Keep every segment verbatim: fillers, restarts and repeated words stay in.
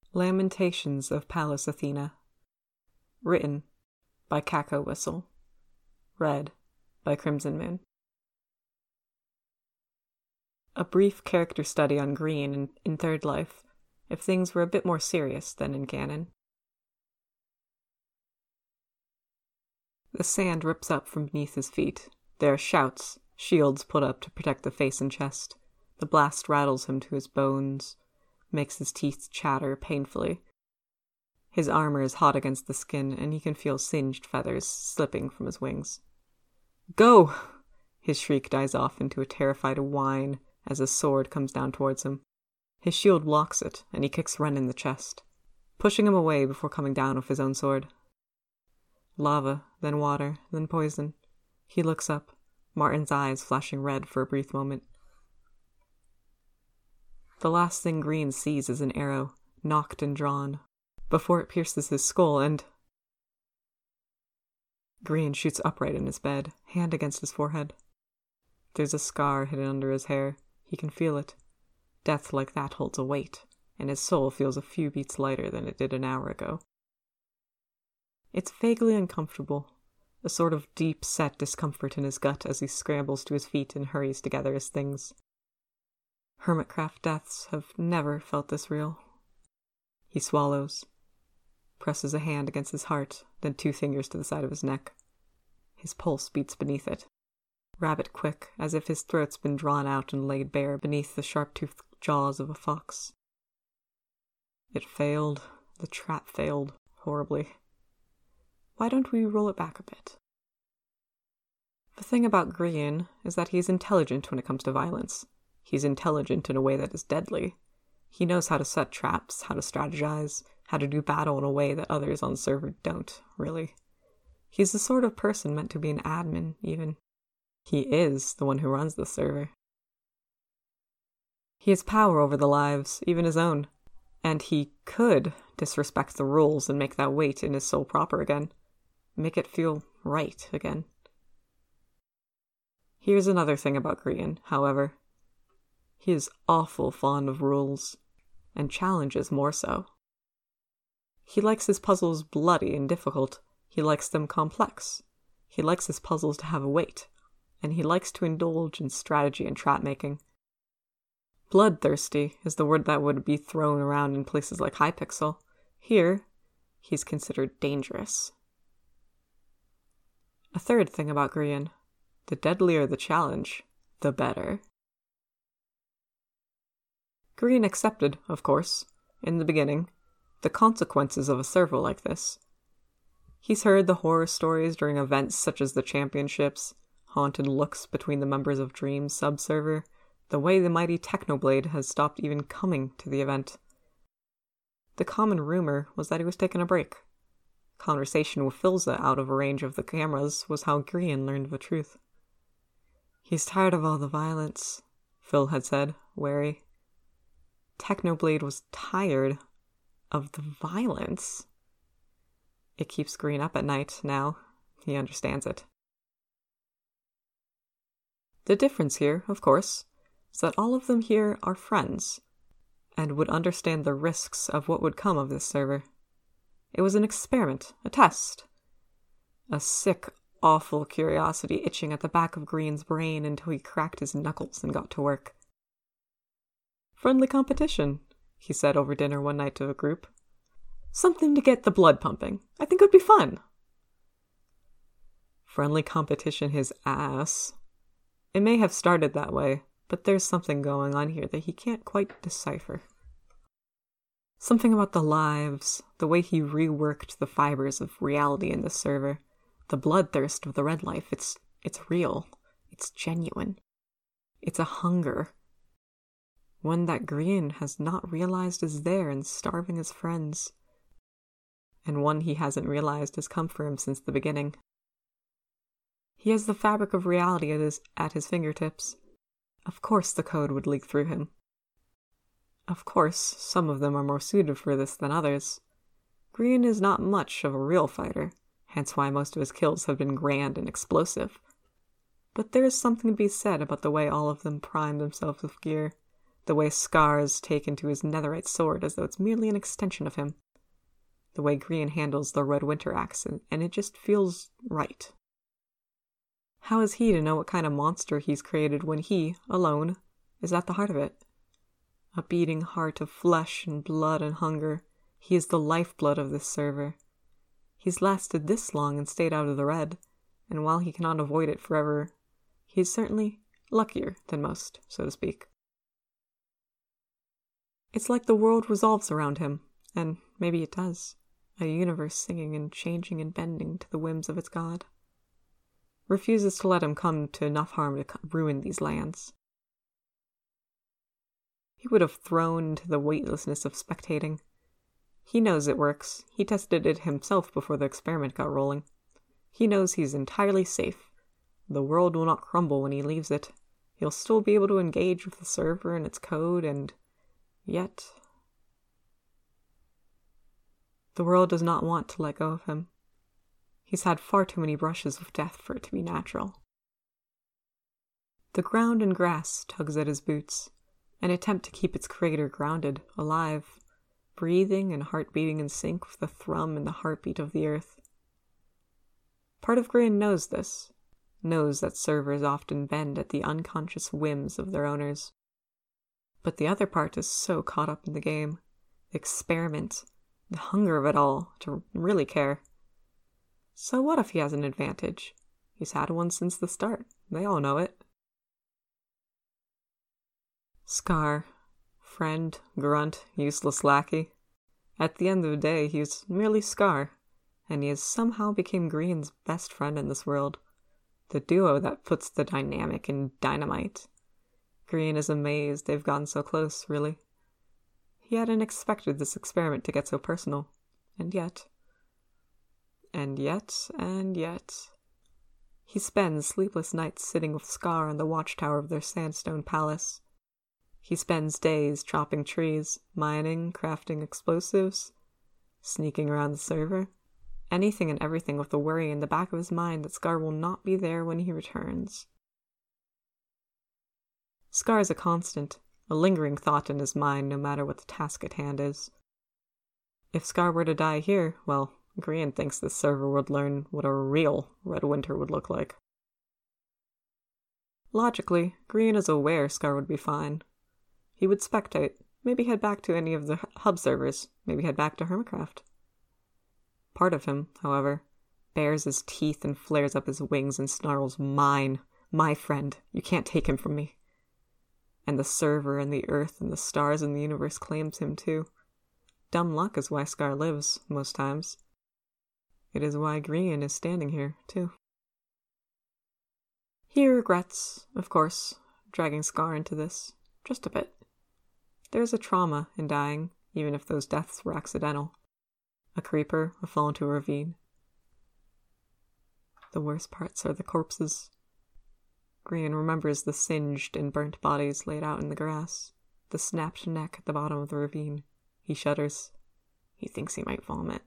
Lamentations of Pallas Athena. Written by Caco Whistle. Read by Crimson Moon. A brief character study on Green in, in Third Life, if things were a bit more serious than in canon. The sand rips up from beneath his feet. There are shouts, shields put up to protect the face and chest. The blast rattles him to his bones, makes his teeth chatter painfully. His armor is hot against the skin, and he can feel singed feathers slipping from his wings. "Go!" His shriek dies off into a terrified whine as a sword comes down towards him. His shield blocks it, and he kicks Ren in the chest, pushing him away before coming down with his own sword. Lava, then water, then poison. He looks up, Martin's eyes flashing red for a brief moment. The last thing Green sees is an arrow, nocked and drawn, before it pierces his skull, and... Green shoots upright in his bed, hand against his forehead. There's a scar hidden under his hair. He can feel it. Death like that holds a weight, and his soul feels a few beats lighter than it did an hour ago. It's vaguely uncomfortable, a sort of deep-set discomfort in his gut as he scrambles to his feet and hurries to gather his things. Hermitcraft deaths have never felt this real. He swallows, presses a hand against his heart, then two fingers to the side of his neck. His pulse beats beneath it, rabbit quick, as if his throat's been drawn out and laid bare beneath the sharp-toothed jaws of a fox. It failed. The trap failed horribly. Why don't we roll it back a bit? The thing about Green is that he's intelligent when it comes to violence. He's intelligent in a way that is deadly. He knows how to set traps, how to strategize, how to do battle in a way that others on the server don't, really. He's the sort of person meant to be an admin, even. He is the one who runs the server. He has power over the lives, even his own, and he could disrespect the rules and make that weight in his soul proper again. Make it feel right again. Here's another thing about Green, however. He is awful fond of rules, and challenges more so. He likes his puzzles bloody and difficult. He likes them complex. He likes his puzzles to have a weight, and he likes to indulge in strategy and trap-making. Bloodthirsty is the word that would be thrown around in places like Hypixel. Here, he's considered dangerous. A third thing about Green. The deadlier the challenge, the better. Green accepted, of course, in the beginning, the consequences of a server like this. He's heard the horror stories during events such as the championships, haunted looks between the members of Dream's sub-server, the way the mighty Technoblade has stopped even coming to the event. The common rumor was that he was taking a break. Conversation with Philza out of range of the cameras was how Green learned the truth. He's tired of all the violence, Phil had said, wary. Technoblade was tired of the violence. It keeps Green up at night now. He understands it. The difference here, of course, is that all of them here are friends, and would understand the risks of what would come of this server. It was an experiment, a test. A sick, awful curiosity itching at the back of Green's brain until he cracked his knuckles and got to work. "Friendly competition," he said over dinner one night to a group. "Something to get the blood pumping. I think it would be fun." Friendly competition his ass. It may have started that way, but there's something going on here that he can't quite decipher. Something about the lives, the way he reworked the fibers of reality in this server, the bloodthirst of the Red Life. It's, it's real. It's genuine. It's a hunger. One that Green has not realized is there and starving his friends. And one he hasn't realized has come for him since the beginning. He has the fabric of reality at his, at his fingertips. Of course the code would leak through him. Of course, some of them are more suited for this than others. Green is not much of a real fighter, hence why most of his kills have been grand and explosive. But there is something to be said about the way all of them prime themselves with gear, The way Scar's taken to his netherite sword as though it's merely an extension of him. The way Grian handles the Red Winter axe, and it just feels right. How is he to know what kind of monster he's created when he, alone, is at the heart of it? A beating heart of flesh and blood and hunger. He is the lifeblood of this server. He's lasted this long and stayed out of the red, and while he cannot avoid it forever, he's certainly luckier than most, so to speak. It's like the world revolves around him, and maybe it does. A universe singing and changing and bending to the whims of its god. Refuses to let him come to enough harm to ruin these lands. He would have thrown into the weightlessness of spectating. He knows it works. He tested it himself before the experiment got rolling. He knows he's entirely safe. The world will not crumble when he leaves it. He'll still be able to engage with the server and its code, and yet the world does not want to let go of him. He's had far too many brushes with death for it to be natural. The ground and grass tugs at his boots, an attempt to keep its creator grounded, alive, breathing and heart beating in sync with the thrum and the heartbeat of the earth. Part of Grian knows this, knows that servers often bend at the unconscious whims of their owners. But the other part is so caught up in the game, the experiment, the hunger of it all, to really care. So what if he has an advantage? He's had one since the start. They all know it. Scar. Friend, grunt, useless lackey. At the end of the day, he's merely Scar, and he has somehow become Grian's best friend in this world. The duo that puts the dynamic in dynamite. Grian is amazed they've gotten so close, really. He hadn't expected this experiment to get so personal. And yet... And yet, and yet... He spends sleepless nights sitting with Scar in the watchtower of their sandstone palace. He spends days chopping trees, mining, crafting explosives, sneaking around the server. Anything and everything with the worry in the back of his mind that Scar will not be there when he returns. Scar is a constant, a lingering thought in his mind no matter what the task at hand is. If Scar were to die here, well, Grian thinks this server would learn what a real Red Winter would look like. Logically, Grian is aware Scar would be fine. He would spectate, maybe head back to any of the hub servers, maybe head back to Hermitcraft. Part of him, however, bares his teeth and flares up his wings and snarls, "Mine, my friend, you can't take him from me." And the server and the earth and the stars and the universe claims him too. Dumb luck is why Scar lives, most times. It is why Grian is standing here, too. He regrets, of course, dragging Scar into this, just a bit. There's a trauma in dying, even if those deaths were accidental. A creeper, a fall into a ravine. The worst parts are the corpses. Grian remembers the singed and burnt bodies laid out in the grass, the snapped neck at the bottom of the ravine. He shudders. He thinks he might vomit.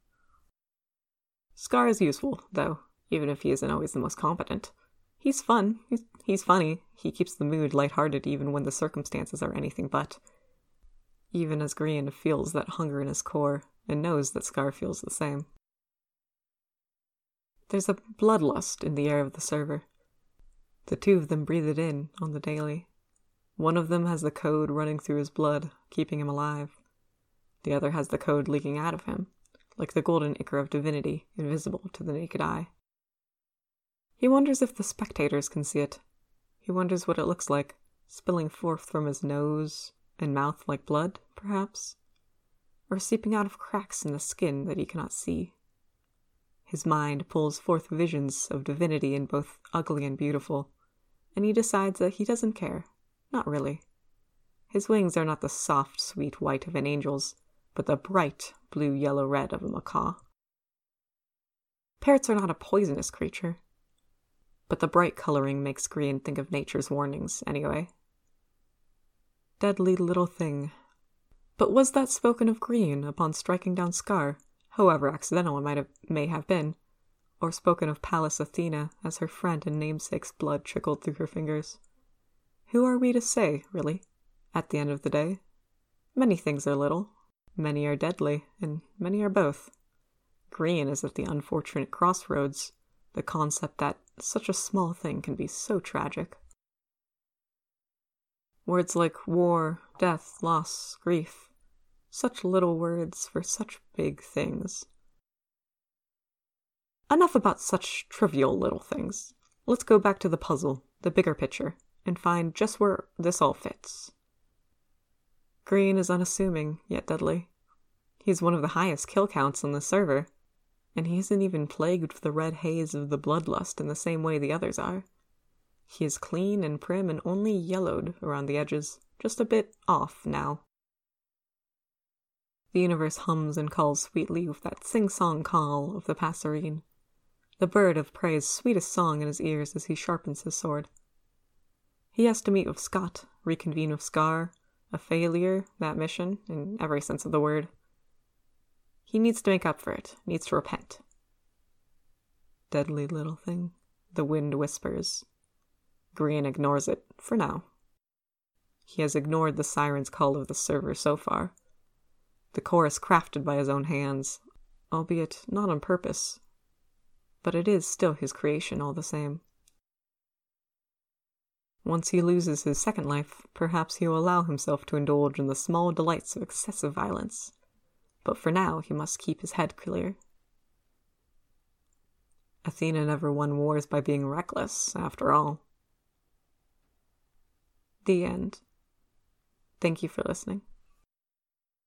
Scar is useful, though, even if he isn't always the most competent. He's fun. He's, he's funny. He keeps the mood lighthearted even when the circumstances are anything but. Even as Grian feels that hunger in his core and knows that Scar feels the same. There's a bloodlust in the air of the server. The two of them breathe it in on the daily. One of them has the code running through his blood, keeping him alive. The other has the code leaking out of him, like the golden ichor of divinity, invisible to the naked eye. He wonders if the spectators can see it. He wonders what it looks like, spilling forth from his nose and mouth like blood, perhaps, or seeping out of cracks in the skin that he cannot see. His mind pulls forth visions of divinity in both ugly and beautiful, and he decides that he doesn't care. Not really. His wings are not the soft, sweet white of an angel's, but the bright blue-yellow-red of a macaw. Parrots are not a poisonous creature, but the bright coloring makes Grian think of nature's warnings, anyway. Deadly little thing. But was that spoken of Grian upon striking down Scar, however accidental it might have, may have been, or spoken of Pallas Athena as her friend and namesake's blood trickled through her fingers? Who are we to say, really? At the end of the day, many things are little, many are deadly, and many are both. Green is at the unfortunate crossroads, the concept that such a small thing can be so tragic. Words like war, death, loss, grief, such little words for such big things. Enough about such trivial little things. Let's go back to the puzzle, the bigger picture, and find just where this all fits. Green is unassuming, yet deadly. He's one of the highest kill counts on the server, and he isn't even plagued with the red haze of the bloodlust in the same way the others are. He is clean and prim and only yellowed around the edges, just a bit off now. The universe hums and calls sweetly with that sing-song call of the passerine, the bird of prey's sweetest song in his ears as he sharpens his sword. He has to meet with Scott, reconvene with Scar, a failure, that mission, in every sense of the word. He needs to make up for it, needs to repent. Deadly little thing, the wind whispers. Green ignores it, for now. He has ignored the siren's call of the server so far. The chorus crafted by his own hands, albeit not on purpose. But it is still his creation all the same. Once he loses his second life, perhaps he will allow himself to indulge in the small delights of excessive violence. But for now, he must keep his head clear. Athena never won wars by being reckless, after all. The end. Thank you for listening.